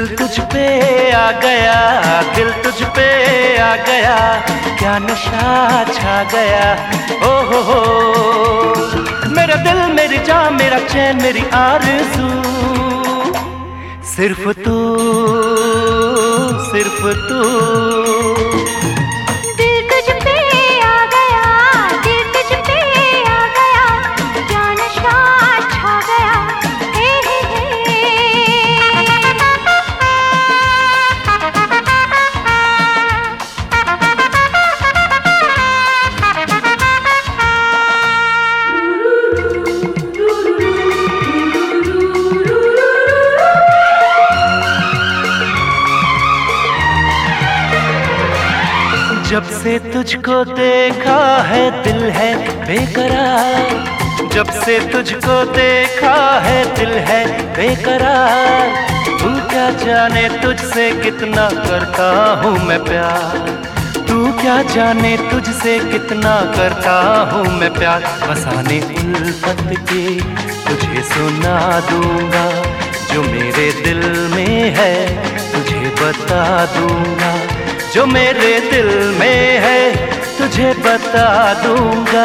तुझ पे आ गया, दिल तुझ पे आ गया, क्या नशा छा गया। ओ हो, मेरा दिल मेरी जान मेरा चैन मेरी आरज़ू, सिर्फ तू, सिर्फ तू। जब से तुझको देखा है दिल है बेकरार, जब से तुझको देखा है दिल है बेकरार। तू क्या जाने तुझसे कितना करता हूँ मैं प्यार, तू क्या जाने तुझसे कितना करता हूँ मैं प्यार। फसाने उल्फत के तुझे सुना दूंगा, जो मेरे दिल में है तुझे बता दूंगा, जो मेरे दिल में है तुझे बता दूंगा।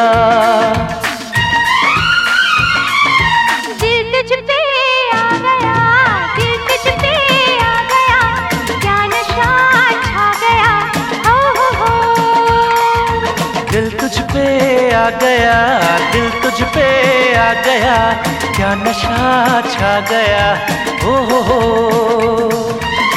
दिल तुझ पे आ गया, दिल तुझ पे आ गया, क्या नशा छा गया। हो दिल तुझ पे आ गया, दिल तुझ पे आ गया, क्या नशा छा गया। हो।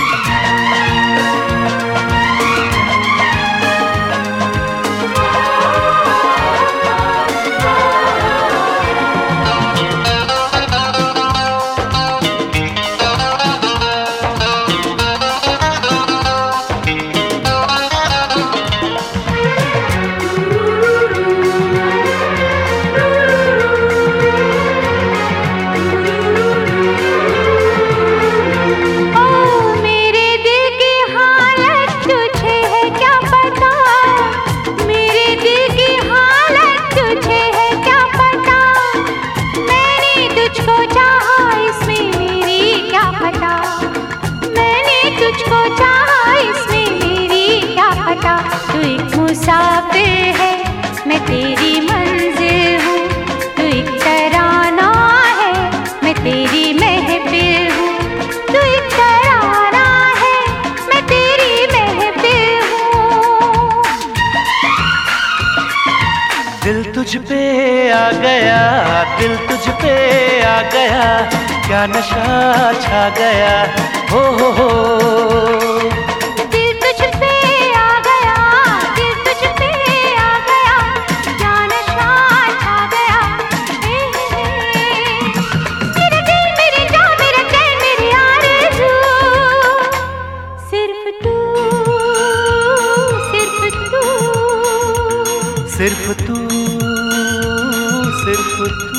तू एक मुसाफिर है मैं तेरी मंजिल हूँ, तू एक तराना है मैं तेरी महफिल हूँ, तू एक तराना है मैं तेरी महफिल हूँ। दिल तुझ पे आ गया, दिल तुझ पे आ गया, क्या नशा छा गया। हो। सिर्फ तू, सिर्फ तू।